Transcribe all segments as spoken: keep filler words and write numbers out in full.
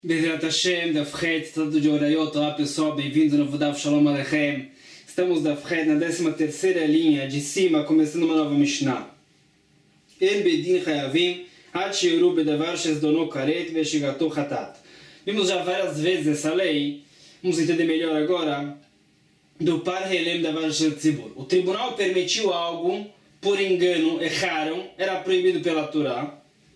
Bezerra Hashem, da Fred, Tratado de Orayot. Olá pessoal, bem-vindos no Vodav Shalom Aleichem. Estamos da Fred na décima terceira linha de cima, começando uma nova Mishnah. En bedin chayavim, ad sheiru bedavar shezdono karet veshigato chatat. Vimos já várias vezes essa lei, vamos entender melhor agora, do par helem davar shel tzibur. O tribunal permitiu algo, por engano, erraram, era proibido pela Torá.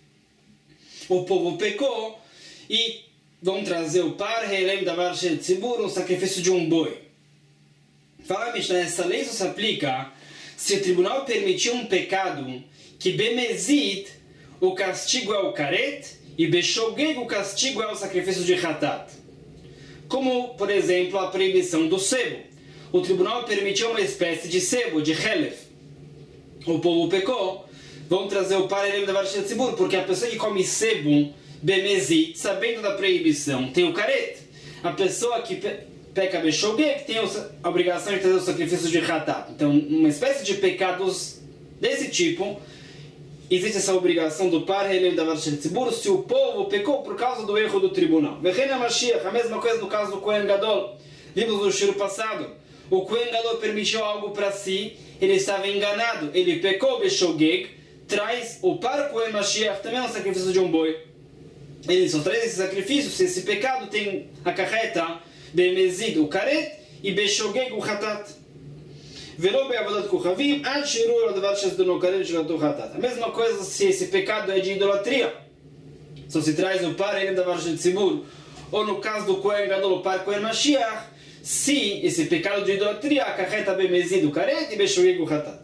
O povo pecou e vão trazer o par helem davar shel tzibur, um sacrifício de um boi. Fala, Mishnah, essa lei só se aplica se o tribunal permitiu um pecado que bemezid, o castigo é o karet, e beshogeg, o castigo é o sacrifício de hatat. Como, por exemplo, a proibição do sebo. O tribunal permitiu uma espécie de sebo, de helef. O povo pecou, vão trazer o par helem davar shel tzibur, porque a pessoa que come sebo bemezid, sabendo da proibição, tem o karet. A pessoa que pe peca beshogeg tem a obrigação de trazer o sacrifício de hatat. Então, uma espécie de pecados desse tipo, existe essa obrigação do par helem davar shel tzibur se o povo pecou por causa do erro do tribunal. Vechen HaMashiach, a mesma coisa no caso do Kohen Gadol. Vimos no shiro passado. O Kohen Gadol permitiu algo para si, ele estava enganado, ele pecou beshogeg, traz o par Kohen Mashiach, também é um sacrifício de um boi. Ele só traz esse sacrifício se esse pecado tem a carreta bemezid, o karet, e beshogeg, o hatat. Verou bem a vodat kuchavim, ad shirur adavar shezdono karet shgato hatat. A mesma coisa se esse pecado é de idolatria. Só se traz o par helem davar shel tzibur, ou no caso do Kohen Gadol, o par Kohen Mashiach, se esse pecado de idolatria acarreta bemezid, o karet, e beshogeg, o hatat.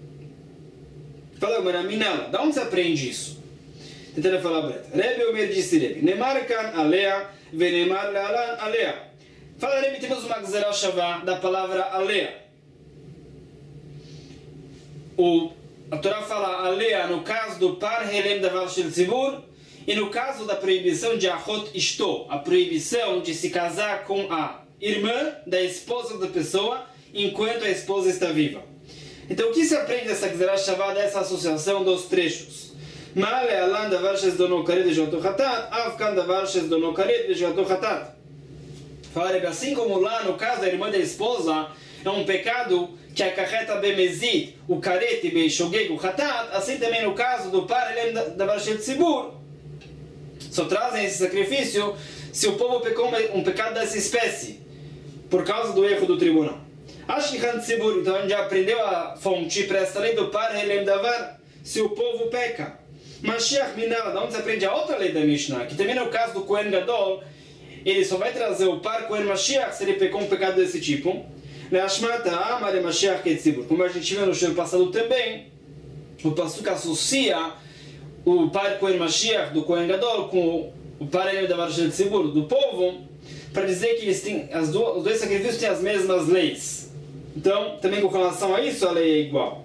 Fala, mano, Minala, da onde se aprende isso? Tentando falar breta. Rebbe Omer disse Rebbe, Nemar kan alea, venemar lealan alea. Fala, Rebbe, temos uma gzerah shavá da palavra alea. O, a Torá fala alea no caso do par helem davar shel tzibur e no caso da proibição de achot ishto, a proibição de se casar com a irmã da esposa da pessoa enquanto a esposa está viva. Então, o que se aprende dessa gzerah shavá, dessa associação dos trechos? Male alan davar shezdono karet veshgato hatat, av kan davar shezdono karet veshgato hatat. Fala, assim como lá no caso da irmã da esposa é um pecado que acarreta bemezid, o karet e beshogeg, o hatat, assim também no caso do par helem davar shel tzibur, só trazem esse sacrifício se o povo pecou um pecado dessa espécie por causa do erro do tribunal. Ashkichan tzibur, então a gente já aprendeu a fonte para esta lei do par helem davar, se o povo peca. Mashiach Minala, da onde se aprende a outra lei da Mishnah, que também no caso do Kohen Gadol, ele só vai trazer o par Kohen Mashiach se ele pecou um pecado desse tipo. Como a gente viu no show passado também, o pasuk associa o par Kohen Mashiach do Kohen Gadol com o par helem davar shel tzibur do povo, para dizer que eles têm, as duas, os dois sacrifícios têm as mesmas leis. Então, também com relação a isso, a lei é igual.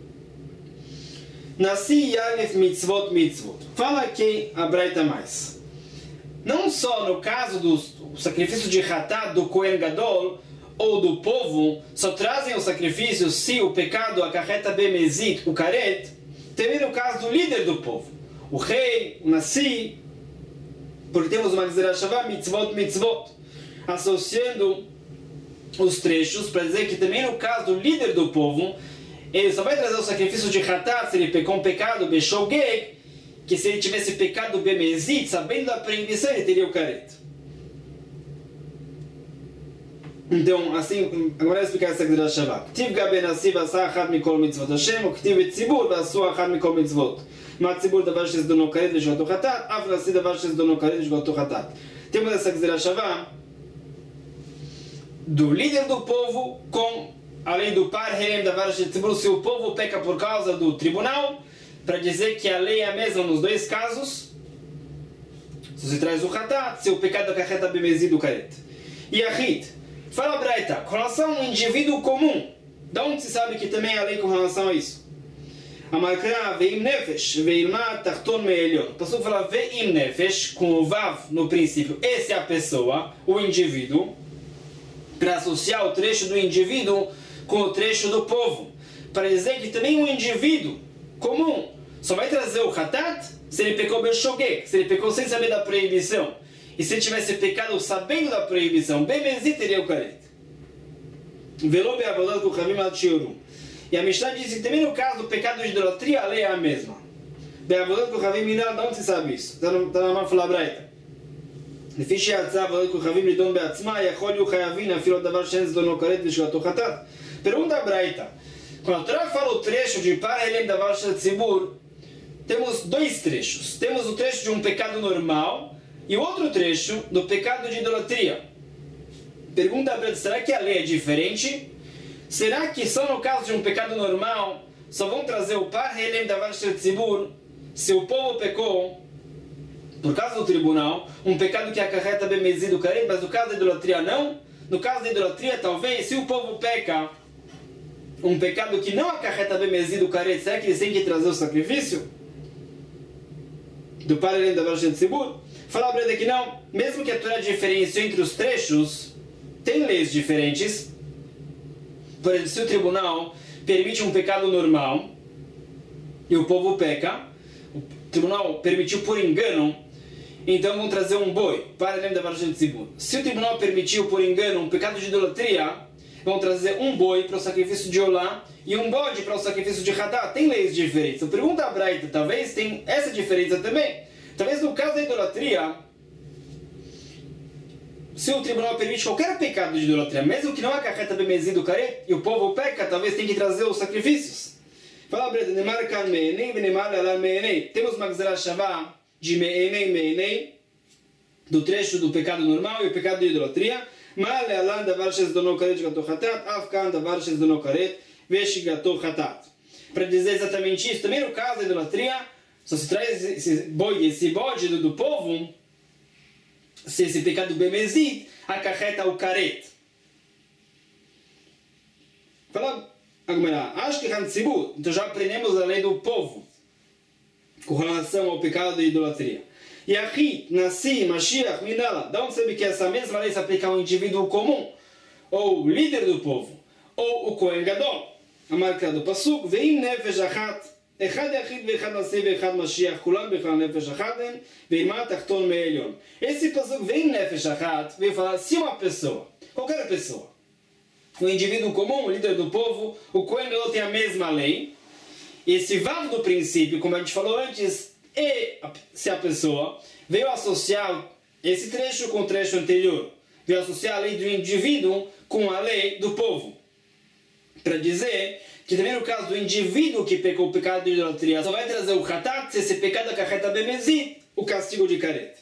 Nasi yalef mitzvot mitzvot. Fala aqui a Braita mais. Não só no caso do sacrifício de hatat do Kohen Gadol ou do povo, só trazem o sacrifício se o pecado acarreta bemezid, o karet, também no caso do líder do povo, o rei, o nasi, porque temos uma gzerah shavá, mitzvot mitzvot, associando os trechos para dizer que também no caso do líder do povo, ele só vai trazer o sacrifício de hatat se ele pecou um pecado beshogeg, que se ele tivesse pecado bemezid, sabendo da proibição, ele teria o karet. Então, assim, agora eu vou explicar essa gzerah shavá. Ktiv gabe nasi v'asa achad mikol mitzvot Hashem, o ktiv etzibur v'asu achad mikol mitzvot. Ma tzibur davar shezdono karet veshgato hatat, av nasi davar shezdono karet veshgato hatat. Temos essa gzerah shavá do líder do povo com além do par helem davar shel tzibur, se o povo peca por causa do tribunal, para dizer que a lei é a mesma nos dois casos, se você traz o hatat, se o pecado acarreta bemezid, o karet. E a hit, fala Braita, com relação a um indivíduo comum, da onde se sabe que também há lei com relação a isso? A marca veim nefesh, veilma tarton me'elion. O pastor fala veim nefesh, com o vav no princípio, esse é a pessoa, o indivíduo, para associar o trecho do indivíduo com o trecho do povo, para dizer que também um indivíduo comum só vai trazer o hatat se ele pecou beshogeg, se ele pecou sem saber da proibição. e se ele tivesse pecado sabendo da proibição, Bemezid teria o caret. Velo be'avodat kuchavim ad shiurum. E a Mishnah disse que também no caso do pecado de idolatria, a lei é a mesma. Be'avodat kuchavim minal, de onde se sabe isso? Está na Mafla Braita. לפי שההצעה עבודת כוכבים לדון בעצמה, יכול יהיו חייבים אפילו דבר שאין זדונו כרת ושגתו חטאת. Pergunta a Braita. Quando a Torá fala o trecho de para ele davar shel tzibur, temos dois trechos. Temos o trecho de um pecado normal e o outro trecho do pecado de idolatria. Pergunta a Braita, será que a lei é diferente? Será que só no caso de um pecado normal só vão trazer o para ele davar shel tzibur se o povo pecou por causa do tribunal, um pecado que acarreta bemezid do caret, mas no caso da idolatria não? No caso da idolatria, talvez, se o povo peca um pecado que não acarreta bemezid do caret, será que eles têm que trazer o sacrifício? Do paralelo da Varshel Tzibur? Fala para ele que não, mesmo que a Torá diferenciou entre os trechos, tem leis diferentes. Por exemplo, se o tribunal permite um pecado normal e o povo peca, o tribunal permitiu por engano, então vão trazer um boi para lembrar da Varshel Tzibur. Se o tribunal permitiu por engano um pecado de idolatria, vão trazer um boi para o sacrifício de Olá e um bode para o sacrifício de Hadá. Tem leis diferentes. Então, pergunta a Braita, talvez tem essa diferença também. Talvez no caso da idolatria, se o tribunal permite qualquer pecado de idolatria, mesmo que não acarreta bemezid do caret, e o povo peca, talvez tem que trazer os sacrifícios. Fala a Braita, Nemar kan meenei, venemar alal meenei. Temos uma gzera shavá de meenei, meenei, do trecho do pecado normal e o pecado de idolatria. מה להלן דבר שזדונו כרת שגתו חטאת, אף כאן דבר שזדונו כרת ושגתו חטאת. Para dizer exatamente isso, também no caso da idolatria, só se traz esse boi, esse bode do, do povo, se esse pecado bemezid acarreta o caret. Fala a Gemara, acho que Hantzibur, então já aprendemos a lei do povo com relação ao pecado de idolatria. Yahid, Nassi, Mashiach, Minala. Da onde sabe que essa mesma lei se aplica ao indivíduo comum, ou líder do povo, ou o Kohen Gadol? A marca do Pasuk, Veim Nefesh Achat, Echad Yahid, Vechad Nassi, Vechad Mashiach, Kulam Bechad Nefesh Achaden, Veimah Tachton Me'elyon. Esse Pasuk, Veim Nefesh Achat, veio falar se uma pessoa, qualquer pessoa, o indivíduo comum, o líder do povo, o Kohen Gadol tem a mesma lei. Esse vav do princípio, como a gente falou antes, e se a pessoa veio associar esse trecho com o trecho anterior, veio associar a lei do indivíduo com a lei do povo, para dizer que também no caso do indivíduo que pecou o pecado de idolatria, só vai trazer o hatat se esse pecado acarreta bemezid, o castigo de caret.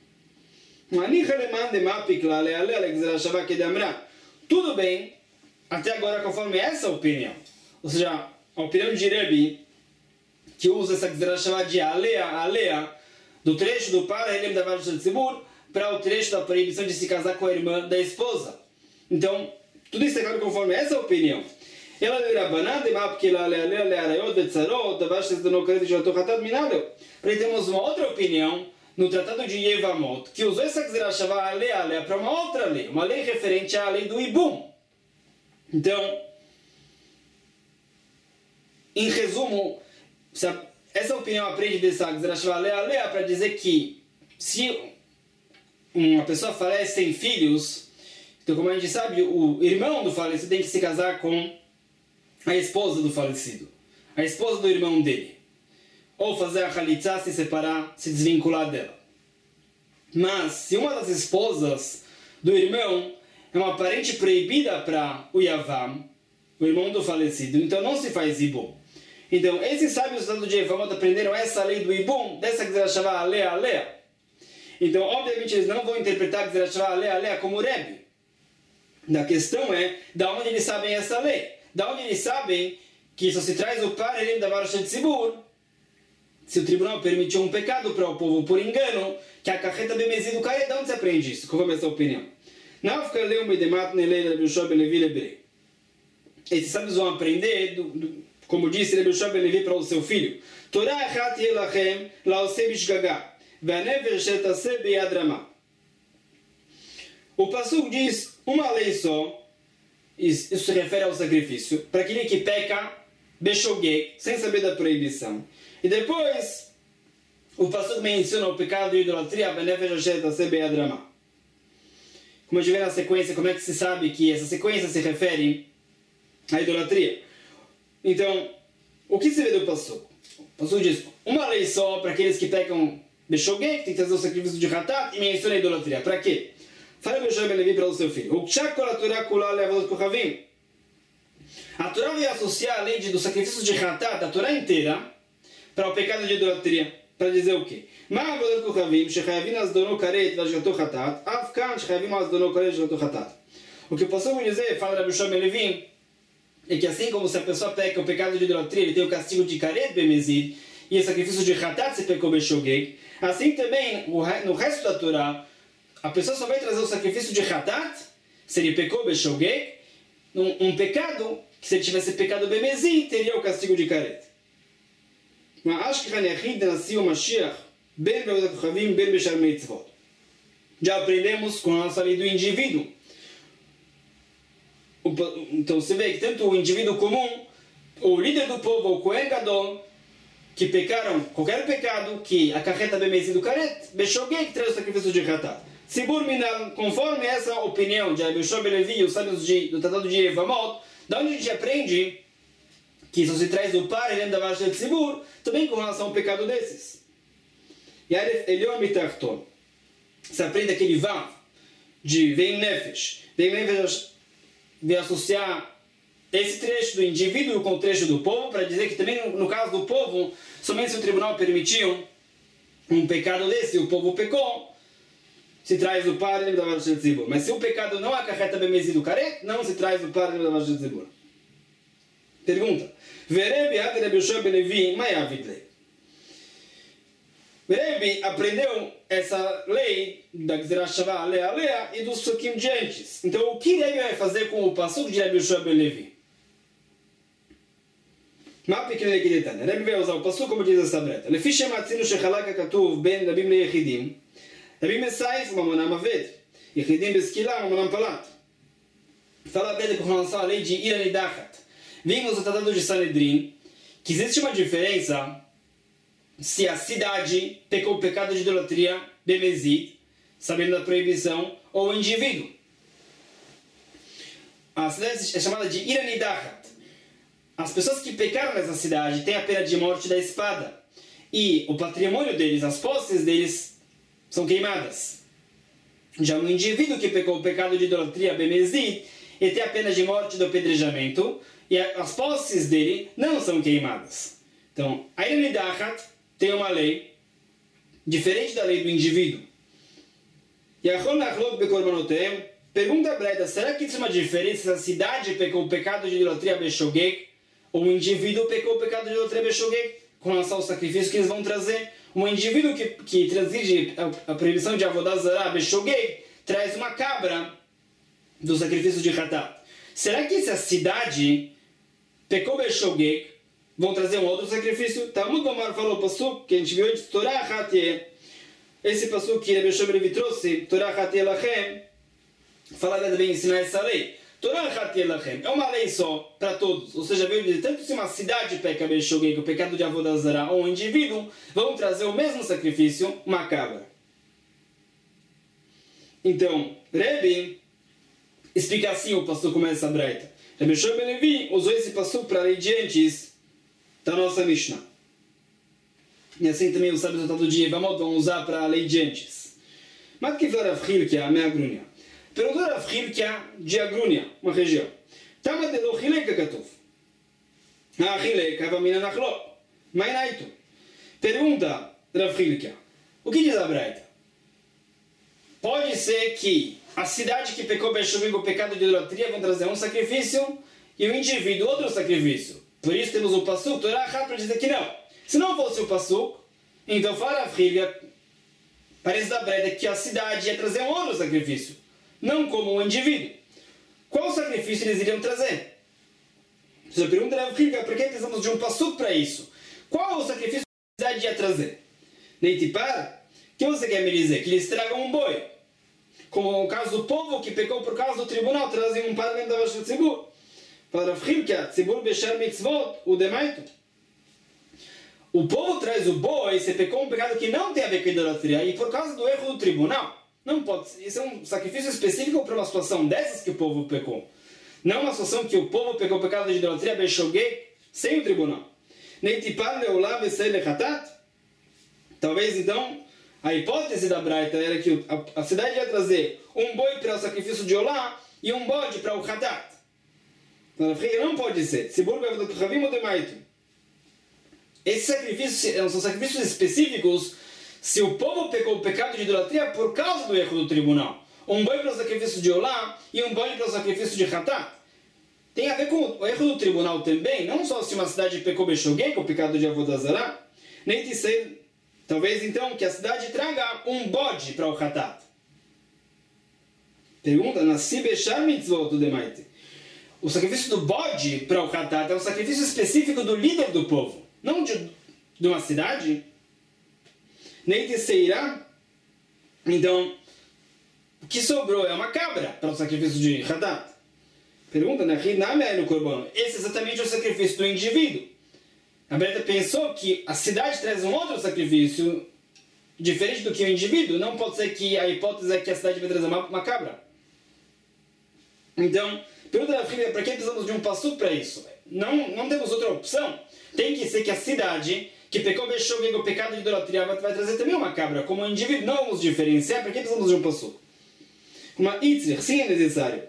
Tudo bem, até agora conforme essa opinião, ou seja, a opinião de Rebbe, que usa essa gzera chamada de alea, alea, do trecho do para ele da Varshel Tzibur para o trecho da proibição de se casar com a irmã da esposa. Então, tudo isso é claro conforme essa opinião. Ela dirá, porque ela alea, alea, arayot, betzarot, da Varshel Tzibur, que já estou ratado minaleu. Para temos uma outra opinião no Tratado de Yevamot, que usou essa gzera chamada alea, alea, para uma outra lei, uma lei referente à lei do Ibum. Então, em resumo, essa opinião aprende dessa Alea para dizer que se uma pessoa falece sem filhos, então como a gente sabe, o irmão do falecido tem que se casar com a esposa do falecido, a esposa do irmão dele, ou fazer a Khalitza, se separar, se desvincular dela. Mas se uma das esposas do irmão é uma parente proibida para o Yavam, o irmão do falecido, então não se faz Ibum. Então, esses sábios do Tratado de Yevamot aprenderam essa lei do Ibum, dessa Gzera Shavá Alea Alea. Então, obviamente, eles não vão interpretar a Gzera Shavá Alea Alea como Rebbe. A questão é, da onde eles sabem essa lei? Da onde eles sabem que só se traz o paralelo da Varshel Tzibur, se o tribunal permitiu um pecado para o povo por engano, que a carreta bemezid do caret, de onde se aprende isso? Qual é essa opinião? Esses sábios vão aprender do, do como disse Rebbe Yoshua ben Levi para o seu filho, Torah achat yeh lachem laoseh bishgaga ve'hanefesh asher taseh beyad ramah. O Pasuk diz uma lei só, isso se refere ao sacrifício, para aquele que peca beshogeg, sem saber da proibição. E depois o Pasuk menciona o pecado de idolatria, Benefesh Asher Taseh Beyad Ramah. Como a gente vê na sequência, como é que se sabe que essa sequência se refere à idolatria? Então, o que se vê do Pasuk? O Pasuk diz, uma lei só para aqueles que pecam Beshogeg, que tem que trazer o sacrifício de Hatat, e menciona a idolatria. Para quê? Fala Beshogeg Ben Levi para o seu filho. O Kshak a Torá Kula Leavot Kochavim. A Torá vai associar a lei do sacrifício de Hatat, a Torá inteira, para o pecado de idolatria. Para dizer o quê? Ma Avodot Kochavim, Shechayavim Azdono Karet Vashgato Hatat, Avkan Shechayavim Azdono Karet Vashgato Hatat. O que eu posso dizer, fala Beshogeg Ben Levi, é que assim como se a pessoa peca o pecado de idolatria, ele tem o castigo de Karet Bemezid, e o sacrifício de Hatat se pecou Beshogeg, assim também, no resto da Torá, a pessoa só vai trazer o sacrifício de Hatat, se ele pecou Beshogeg, um, um pecado, que se ele tivesse pecado Bemezid, teria o castigo de Karet. Mas acho que Hanechid nasceu o Mashiach, Ben Be'odat Kochavim, Ben Beshar Mitzvot. Já aprendemos com a nossa lei do indivíduo. Então você vê que tanto o indivíduo comum, o líder do povo, o Kohen Gadol, que pecaram qualquer pecado, que acarreta Bemezid do Karet, Beshogeg, que traz o sacrifício de Hatat. Tzibur Minal, conforme essa opinião de Beshogeg Levi e os sábios de, do Tratado de Yevamot, da onde a gente aprende que isso se traz do par, ele anda abaixo de Tzibur, também com relação ao pecado desses. E aí ele é o Mitarton. Se aprende aquele Vav de Veim Nefesh. Veim Nefesh vai associar esse trecho do indivíduo com o trecho do povo, para dizer que também no, no caso do povo, somente se o tribunal permitiu um pecado desse, o povo pecou, se traz o par, ele abaixo de Tzibur. Mas se o pecado não acarreta Bemezid do Karet, não se traz o par, ele abaixo de Tzibur. Pergunta. Verebi Ad Rabbi Yoshua ben Levi, Mayavid Lei. Verebi aprendeu essa lei da Gzerah Shavah Alea Alea e dos Psukim de antes. Então, o que Rebi vai fazer com o Pasuk de Rabbi Yoshua ben Levi? Uma pequena lei que detalha. Rebi vai usar o Pasuk como diz essa breta. Lefi shematzinu shechalak katuv ben Rabim leyechidim. Rabim Mesaif mamonam aved. Yechidim beskila mamonam palat. Fala a Beda com relação à lei de Iranidachat. Vimos no Tratado de Sanedrin que existe uma diferença se a cidade pecou o pecado de idolatria, Bemezid, sabendo da proibição, ou o indivíduo. A cidade é chamada de Iranidachat. As pessoas que pecaram nessa cidade têm a pena de morte da espada. E o patrimônio deles, as posses deles, são queimadas. Já no indivíduo que pecou o pecado de idolatria, Bemezid, ele tem a pena de morte do apedrejamento, e as posses dele não são queimadas. Então, a Iranidachat tem uma lei diferente da lei do indivíduo. E a Chonachlok Bekormanotem pergunta a Breda, será que isso é uma diferença se a cidade pecou o pecado de idolatria Beshogeg ou o indivíduo pecou o pecado de idolatria Beshogeg com relação ao sacrifício que eles vão trazer? Um indivíduo que, que transige a, a proibição de Avodah Zarah Beshogeg traz uma cabra do sacrifício de Hatat. Será que se a cidade pecou Beshogeg, vão trazer um outro sacrifício? Talmud Bamar falou o Pasuk, que a gente viu antes, Torah Hatie. Esse Pasuk que Beshogeg Levi trouxe, Torah Hatie Lachem, fala também ensinar essa lei. Torah Hatie Lachem é uma lei só para todos. Ou seja, veio dizer, tanto se uma cidade peca Beshogeg, o pecado de Avodah Zarah, ou um indivíduo, vão trazer o mesmo sacrifício, uma cabra. Então, Rebbe explica assim o Pasuk como essa breita. Rabbi Yoshua ben Levi usou esse Pasuk para a lei de antes da nossa Mishnah. E assim também os sábios do Tratado de Yevamot vão usar para a lei de antes. Mas que foi Rav Hilkia, me Agrunia? Perguntou Rav Hilkia de Agrunia, uma região. Tama de lo Hileka Katuf. Ah, Hileka, Vamina Nachlo. Mainaitu. Pergunta Rav Hilkia. O que diz a breita? Pode ser que a cidade que pecou Beshogeg, o pecado de idolatria, vão trazer um sacrifício e o indivíduo outro sacrifício. Por isso temos o Pasuk, Torah Achat, para dizer que não. Se não fosse o Pasuk, então fala a filha, parece da breda que a cidade ia trazer um outro sacrifício, não como um indivíduo. Qual sacrifício eles iriam trazer? Você pergunta a filha, por que precisamos de um Pasuk para isso? Qual o sacrifício que a cidade ia trazer? Neitipar? O que você quer me dizer? Que eles tragam um boi. Como o caso do povo que pecou por causa do tribunal, trazem um parlamento da Vasha Tzibur. Para Tzibur Beshar Mitzvot, o Demaito. o povo traz o boi, você pecou um pecado que não tem a ver com a idolatria, e por causa do erro do tribunal, não pode, isso é um sacrifício específico para uma situação dessas que o povo pecou. Não uma situação que o povo pecou o pecado de idolatria, Beshoguei, sem o tribunal. Neitipar leolá vesei lechatat. Talvez então, a hipótese da Braita era que a, a cidade ia trazer um boi para o sacrifício de olá e um bode para o chatat. Não pode ser. Esses sacrifícios são sacrifícios específicos se o povo pecou o pecado de idolatria por causa do erro do tribunal. Um boi para o sacrifício de olá e um bode para o sacrifício de chatat. Tem a ver com o erro do tribunal também, não só se uma cidade pecou Beshoguei, com o pecado de Avodah Zará, nem de ser, talvez então que a cidade traga um bode para o chatat. Pergunta, Nasi Beshar Mitzvot do Demaite. O sacrifício do bode para o chatat é um sacrifício específico do líder do povo, não de, de uma cidade. Nem de Seirá. Então, o que sobrou é uma cabra para o sacrifício de chatat. Pergunta, né? No Corban. Esse é exatamente o sacrifício do indivíduo. A Breta pensou que a cidade traz um outro sacrifício diferente do que o indivíduo. Não pode ser que a hipótese é que a cidade vai trazer uma, uma cabra. Então, pergunta da filha, para que precisamos de um passuco para isso? Não, não temos outra opção. Tem que ser que a cidade que pecou Beshoguei, o pecado de idolatria, vai, vai trazer também uma cabra. Como indivíduo, não vamos diferenciar. Para que precisamos de um passuco? Uma itzrich, sim é necessário.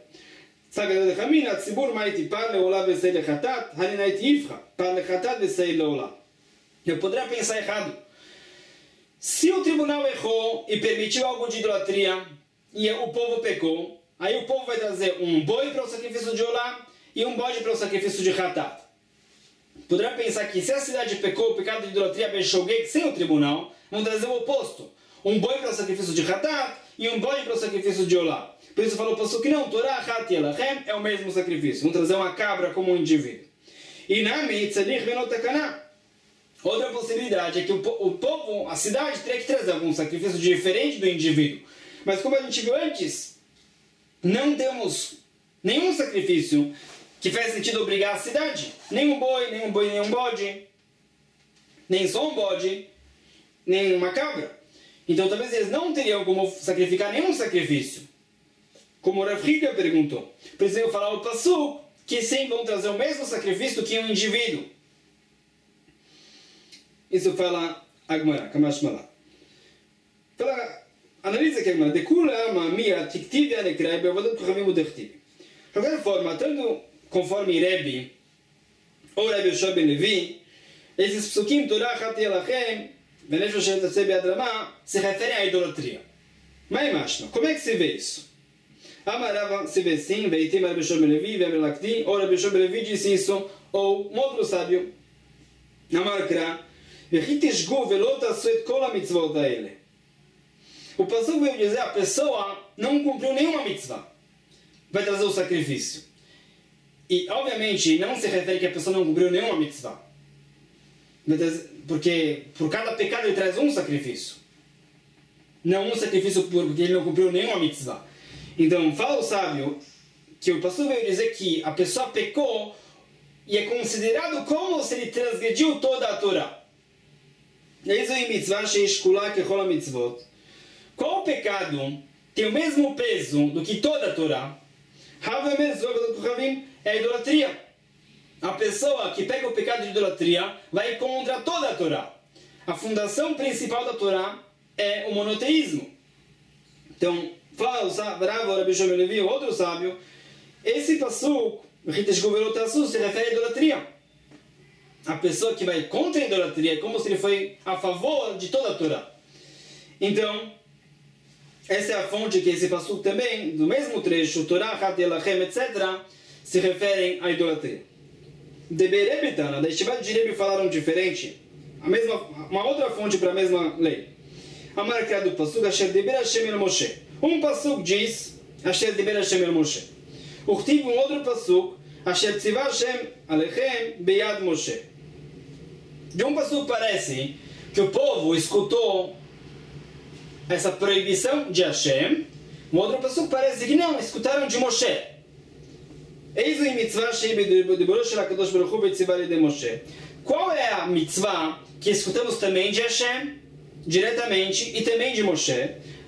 Eu poderia pensar errado. Se o tribunal errou e permitiu algo de idolatria e o povo pecou, aí o povo vai trazer um boi para o sacrifício de olá e um bode para o sacrifício de chatat. Poderia pensar que se a cidade pecou o pecado de idolatria Beshoguei sem o tribunal, vão trazer o oposto. Um boi para o sacrifício de chatat e um bode para o sacrifício de olá. Por isso falou o que não, Torah Hati Elachem é o mesmo sacrifício. Vão trazer uma cabra como um indivíduo. E Nami Tzadich Benotakana. Outra possibilidade é que o, o povo, a cidade, teria que trazer algum sacrifício diferente do indivíduo. Mas como a gente viu antes, não temos nenhum sacrifício que faz sentido obrigar a cidade. Nem um boi, nem um boi, nem um bode. Nem só um bode, nem uma cabra. Então talvez eles não teriam como sacrificar nenhum sacrifício. Como o Rav Hika perguntou. Precisam falar o Passuco, que sim vão trazer o mesmo sacrifício que um indivíduo. Isso fala Agmará, Kamash Malá. Fala, analisa aqui Agmará. De kula ama mia tiktiv anekrai be'avodat kochavim udechtiv. De qualquer forma, tanto conforme Rebbe ou Rebbe Yoshua ben Levi, esses psukim, Torah Hati Elachem, Venesh Hashem Tatzei Be'ad Ramah, se referem à idolatria. Mas imagina, como é que se vê isso? Amarava se vê sim, veitim Rebbe Yoshua ben Levi, Rebbe Lakti, ou Rebbe Yoshua ben Levi disse isso, ou um outro sábio, Amarkra, Vechitishgu velot asu et kol hamitzvot haele. O pastor veio dizer, a pessoa não cumpriu nenhuma mitzvah. Vai trazer o sacrifício. E, obviamente, não se refere que a pessoa não cumpriu nenhuma mitzvah. Porque por cada pecado ele traz um sacrifício. Não um sacrifício porque ele não cumpriu nenhuma mitzvah. Então, fala o sábio que o pastor veio dizer que a pessoa pecou e é considerado como se ele transgrediu toda a Torá. Qual pecado tem o mesmo peso do que toda a Torá? É a idolatria. A pessoa que pega o pecado de idolatria vai contra toda a Torá. A fundação principal da Torá é o monoteísmo. Então, fala o bravo Rabbi Shimon Levi, outro sábio, esse passuco, se refere à idolatria. A pessoa que vai contra a idolatria é como se ele foi a favor de toda a Torá. Então, essa é a fonte que esse passuco também, do mesmo trecho, Torah, Hati Elachem, etcétera, se referem à idolatria. De Berebetana, da Estivat de Rebbe falaram diferente, a mesma, uma outra fonte para a mesma lei. A marca do passuco, Asher Deber Hashem el Moshe. Um passuco diz, Asher Deber Hashem el Moshe. Urtiv um outro passuco, Asher Tzivah Hashem Alechem Beyad Moshe. De um passuco parece que o povo escutou essa proibição de Hashem. Um outro passuco parece que não, escutaram de Moshe. qual é a mitzvah que escutamos também de Hashem, diretamente, e também de Moshe?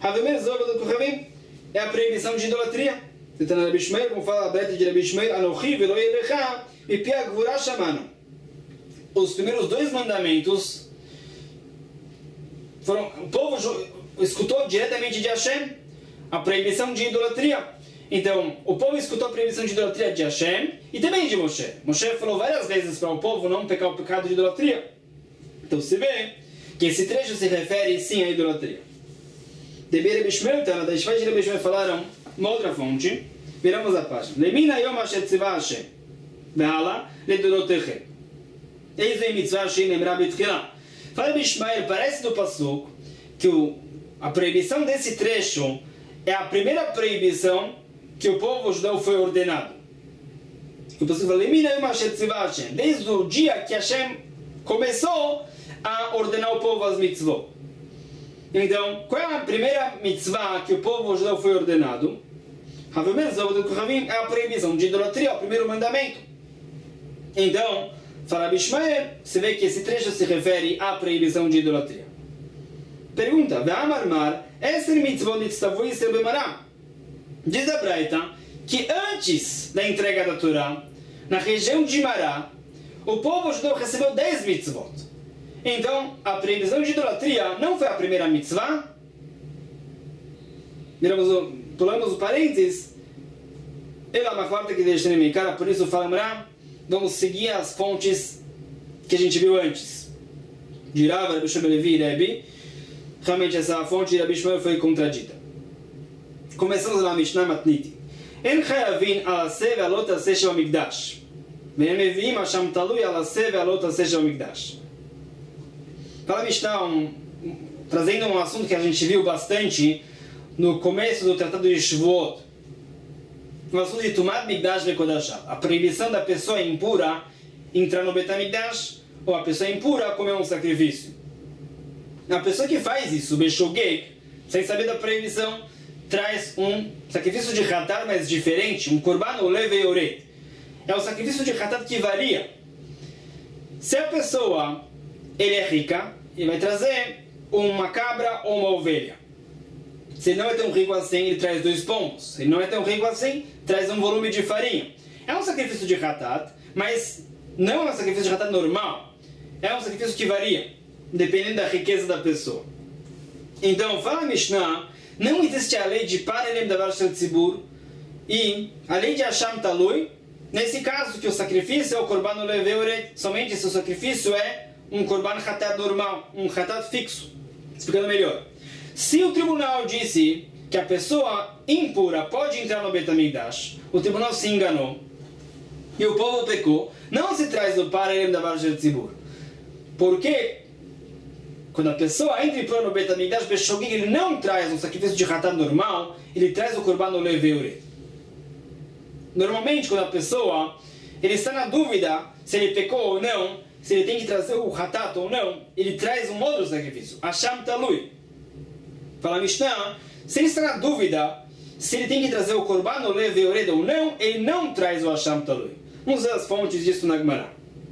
É a proibição de idolatria. Rabi Shmuel, como fala a breta de Rabi Shmuel, Anochi velo yelecha mipi hagvura shamanu. Os primeiros dois mandamentos foram, o povo escutou diretamente de Hashem a proibição de idolatria. Então, o povo escutou a proibição de idolatria de Hashem e também de Moshe. Moshe falou várias vezes para o povo não pecar o pecado de idolatria. Então, se vê que esse trecho se refere sim à idolatria. Debi Rabi Shmuel, da Ishvai de Rabi Shmuel falaram uma outra fonte. Viramos a página. Lemina yom asher tzivah Hashem ve'ala ledorotechem. Eis o mitzvah shein emra betchila. Fala Rabi Shmuel, parece do pasuk que o, a proibição desse trecho é a primeira proibição que o povo judeu foi ordenado. O pasuk fala, Lemina yom asher tzivah Hashem. Desde o dia que Hashem começou a ordenar o povo as mitzvot. Então, qual é a primeira mitzvah que o povo judeu foi ordenado? É a proibição de idolatria, o primeiro mandamento. Então, fala Bishmael, você vê que esse trecho se refere à proibição de idolatria. Pergunta, diz a Braita que antes da entrega da Torá, na região de Mará, o povo judeu recebeu dez mitzvot. Então, a proibição de idolatria não foi a primeira mitzvah? Miramos o, pulamos o parênteses. Ela é uma quarta que deixa em cara, por isso fala, vamos seguir as fontes que a gente viu antes. De Rava, Rabi Shmuel Levi e Rebbe. Realmente essa fonte de Rabi Shmuel foi contradita. Começamos na Mishnah Matniti. En chayavin alaseh ve'alot aseh shel hamikdash. Ve'en meviim hasham talui alaseh ve'alot aseh shel hamikdash. Fala Mishnah, um, trazendo um assunto que a gente viu bastante no começo do Tratado de Shavuot, o assunto de Tumat Mikdash Vekodashah, a proibição da pessoa impura entrar no Bet HaMikdash, ou a pessoa impura comer um sacrifício. A pessoa que faz isso, Beshogeg, sem saber da proibição, traz um sacrifício de Hatat, mas diferente, um Korban Olev Ve'oret. É o sacrifício de Hatat que varia. Se a pessoa ele é rica, ele vai trazer uma cabra ou uma ovelha. Se ele não é tão rico assim, ele traz dois pombos. Se ele não é tão rico assim, traz um volume de farinha. É um sacrifício de Hatat, mas não é um sacrifício de Hatat normal. É um sacrifício que varia, dependendo da riqueza da pessoa. Então, fala a Mishnah, não existe a lei de Parelem Davar Shel Tzibur e a lei de Hasham Talui, nesse caso que o sacrifício é o Korban Olev Ve'oret, somente se o sacrifício é um Korban Hatat normal, um Hatat fixo. Explicando melhor. Se o tribunal disse que a pessoa impura pode entrar no Bet HaMikdash, o tribunal se enganou e o povo pecou, não se traz o Parelem Davar Shel Tzibur. Porque quando a pessoa entra impura no Bet HaMikdash, Beshogeg, ele não traz um sacrifício de Hatat normal, ele traz o Korban Olev Ve'oret. Normalmente, quando a pessoa ele está na dúvida se ele pecou ou não, se ele tem que trazer o Hatat ou não, ele traz um outro sacrifício, Hasham Talui. Fala Mishnah, se ele está na dúvida se ele tem que trazer o Korban Olev Ve'oret ou não, ele não traz o Hasham Talui. Vamos ver as fontes disso na Gemara.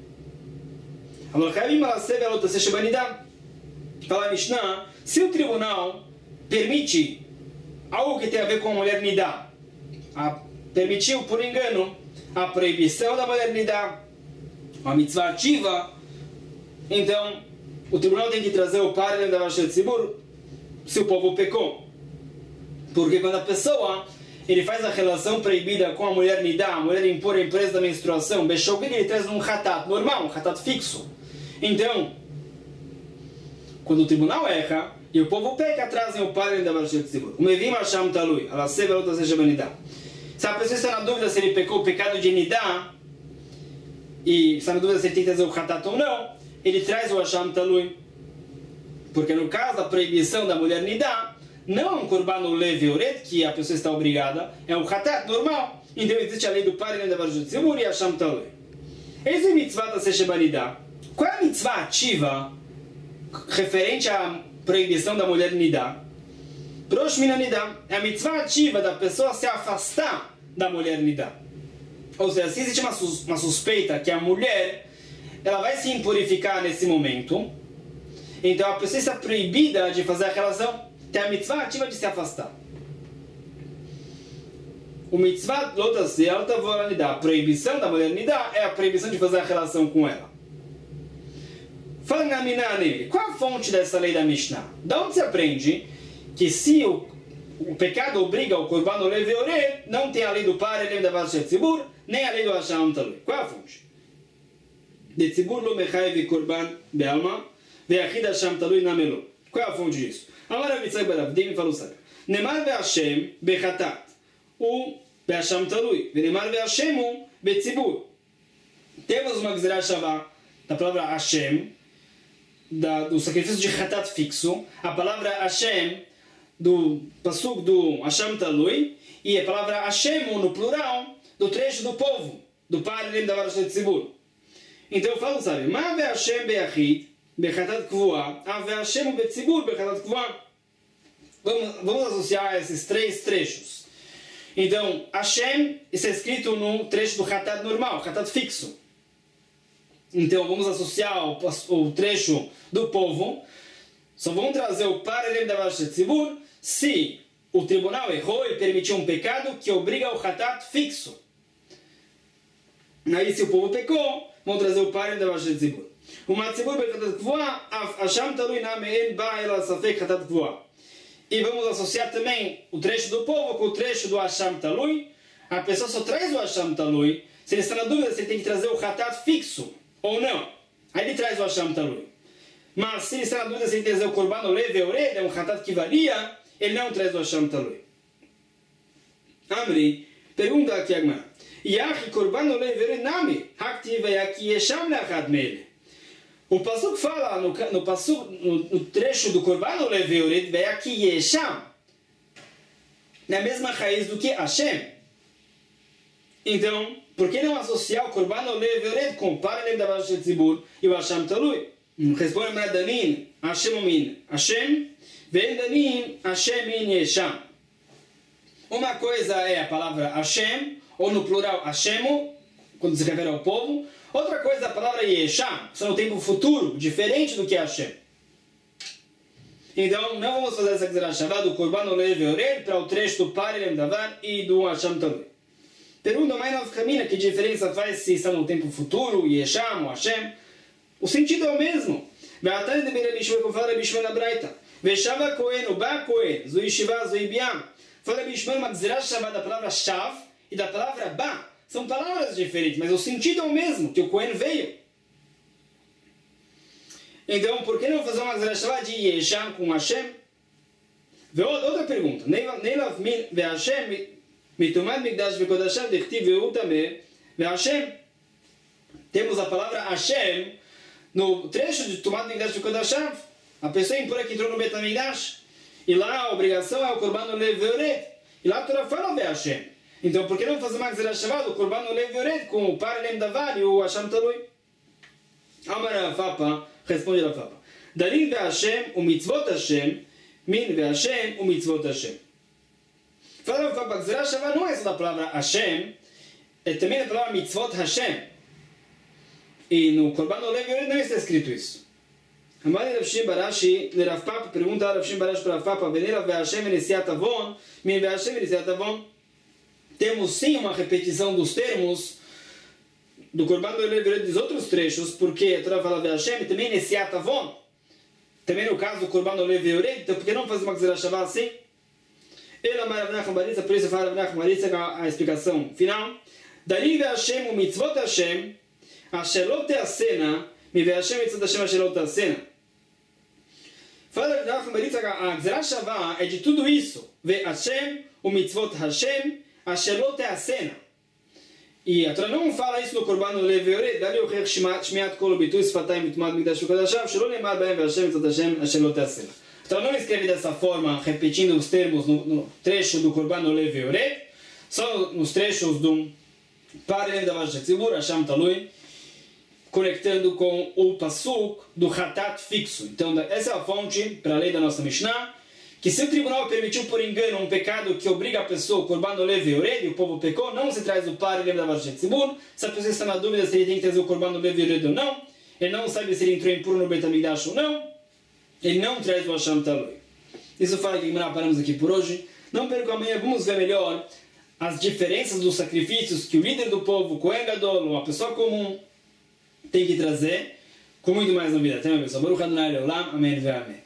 Fala Mishnah, se o tribunal permite algo que tem a ver com a mulher Nidá, a, permitiu por engano a proibição da mulher Nidá, uma mitzvah ativa, então o tribunal tem que trazer o Parelem Davar Shel Tzibur se o povo pecou. Porque quando a pessoa ele faz a relação proibida com a mulher Nidá, a mulher impura, empresa da menstruação, Beshogeg, ele traz um Hatat normal, um Hatat fixo. Então, quando o tribunal erra e o povo peca, trazem o Parelem Davar Shel Tzibur. O Mevim Hasham Talui, alaseh ve'alot aseh shel Nidá. Se a pessoa está na dúvida se ele pecou o pecado de Nidá, e está na dúvida se ele tem que trazer o Hatat ou não, ele traz o Hasham Talui. Porque no caso da proibição da mulher Nidá, não é um Korban Olev Ve'oret que a pessoa está obrigada, é um Hatat normal. Então existe a lei do Parelem Davar Shel Tzibur e Hasham Talui. Esse é mitzvah da Sesheba Nidá. Qual é a mitzvah ativa referente à proibição da mulher Nidá? Rosh Mina Nidá é a mitzvah ativa da pessoa se afastar da mulher Nidá. Ou seja, se existe uma, sus uma suspeita que a mulher ela vai se impurificar nesse momento. Então a pessoa está proibida de fazer a relação. Tem a mitzvah ativa de se afastar. O mitzvah lotase alta volanidá. A proibição da mulher nidá é a proibição de fazer a relação com ela. Fala na Minane, qual a fonte dessa lei da Mishnah? Da onde se aprende que se o, o pecado obriga o korban olev veored, não tem a lei do par, nem da vashet tzibur, nem a lei do hasham talui? Qual é a fonte? De tzibur lo mechayev korban be'alma, ve'achid hasham talui namelo. Qual é a fonte disso? Amar Avitzai Baravdim falou sabe. Nemar ve'ashem bechatat, o be'hasham talui, ve'nemar ve'ashemu be'tzibur. Temos uma gzerah shavá da palavra Hashem, Da, do sacrifício de Hatat fixo, a palavra Hashem do Pasuk do Hashem Talui e a palavra Hashem no plural do trecho do povo, do Paralem da Varashet Tzibur. Então eu falo, sabe, Ma ve Hashem be'achid be'chatat kvuah, a ve Hashem be'tzibur be'chatat kvuah. Vamos, vamos associar esses três trechos. Então, Hashem está escrito no trecho do Hatat normal, Hatat fixo. Então vamos associar o, o trecho do povo. Só vamos trazer o paralelo da Varashet Tzibur se o tribunal errou e permitiu um pecado que obriga o hatat fixo. Aí se o povo pecou, vamos trazer o paralelo da Varashet Tzibur. O matzibur bechatat kvuah, hasham talui name'en ba ela safek hatat kvuah. E vamos associar também o trecho do povo com o trecho do hasham talui. A pessoa só traz o hasham talui se ele está na dúvida se ele tem que trazer o hatat fixo ou não. Aí ele traz o Hasham Talui. Mas se ele está na dúvida se ele trazer o Korban Olev Veored, é um Hatat que varia, ele não traz o Hasham Talui. Amri, pergunta aqui a Gemara. Yachi Korban Olev Veored nami, haktiv yaki yesham leachad mele. O Pasuk fala, no, no, pasuk, no, no trecho do Korban Olev Veored, yaki yesham, na mesma raiz do que Hashem. Então, por que não associar o Korban Olev Veored com o Paralel da Varashet Tzibur e o Hasham Talui? Responde para Danin, Hashem min Hashem, vem Danin, Hashem min Yesham. Uma coisa é a palavra Hashem, ou no plural Hashemu, quando se refere ao povo. Outra coisa é a palavra Yesham, que são no tempo futuro, diferente do que Hashem. Então, não vamos fazer essa gzerah shavá do Korban Olev Veored para o trecho do Paralel da Var e do Hasham Talui. Pergunta mais nós caminha, que diferença faz se está no tempo futuro, Yesham ou Hashem? O sentido é o mesmo. Ve'atani de Berabishua, como fala Rabishua na Braita. Ve'shava Kohen, o Ba Kohen, Zui Shiva, Zui Biam. Fala Rabishua, uma gzerah shavá da palavra Shav e da palavra Ba. São palavras diferentes, mas o sentido é o mesmo, que o Kohen veio. Então, por que não fazer uma gzerah shavá de Yesham com Hashem? Outra pergunta. Neilav min ve'Hashem Mitumad Mikdash Vekodashav Dechtiv Veutame Ve'Hashem. Temos a palavra Hashem no trecho de Tumad Mikdash Vekodashav. A pessoa impura que entrou no Betamikdash. E lá a obrigação é o Korban Olev Veored. E lá a Torá fala Ve'Hashem. Então por que não fazer uma gzerah shavá do Korban Olev Veored com o Paralem da Var e o Hasham Talui? Amar Rafapa, responde Rafapa. Darin Ve'Hashem o Mitzvot Hashem, Min Ve'Hashem o Mitzvot Hashem. Fala que a gzerah shavá não é só da palavra Hashem, é também da palavra Mitzvot Hashem. E no Korban Olev Veored não está escrito isso. Amar Rav Shimon Barashi, de Rav Papa, pergunta a Rav Shimon Barashi para Rav Papa, Venera Ve'Hashem Venesiat Avon, Min Ve'Hashem Venesiat Avon. Temos sim uma repetição dos termos do Korban Olev Veored dos outros trechos, porque a Torá fala Ve'Hashem e também Nesiat Avon. Também no caso do Korban Olev Veored, então por que não fazer uma gzerah shavá assim? Ela Maravnach Maritza, por isso fala Maravnach Maritza a explicação final. Darim ve'Hashem o mitzvot Hashem, ashelot te'asena, mi ve'Hashem mitzvot Hashem ashelot te'asena. Fala Maravnach Maritza, a gzerah shavá é de tudo isso. Ve'Hashem o mitzvot Hashem, ashelot te'asena. E a Torá não fala isso no Korban Olev Veored, dali o rech shmiat kol bitui sfatayim mitmad mikdash ukadashav, shelo ne'mar b'hem ve'Hashem mitzvot Hashem ashelot te'asena. Então não escreve dessa forma, repetindo os termos no, no trecho do Korban Olev Veored, só nos trechos do Paralel da Varashet Tzibur, Hasham Talui, conectando com o Pasuk do Hatat fixo. Então essa é a fonte para a lei da nossa Mishnah, que se o tribunal permitiu por engano um pecado que obriga a pessoa, o Korban Olev Veored, e o povo pecou, não se traz o Paralel da Varashet Tzibur. Se a pessoa está na dúvida se ele tem que trazer o Korban Olev Veored ou não, ele não sabe se ele entrou impuro no Beit HaMikdash ou não, ele não traz o Hashem Talui. Isso fala que paramos aqui por hoje. Não perca amanhã, vamos ver melhor as diferenças dos sacrifícios que o líder do povo, o Kohen Gadol, ou a pessoa comum, tem que trazer, com muito mais novidade. Até uma vez. Baruch Adonai Leolam. Amém ve amém.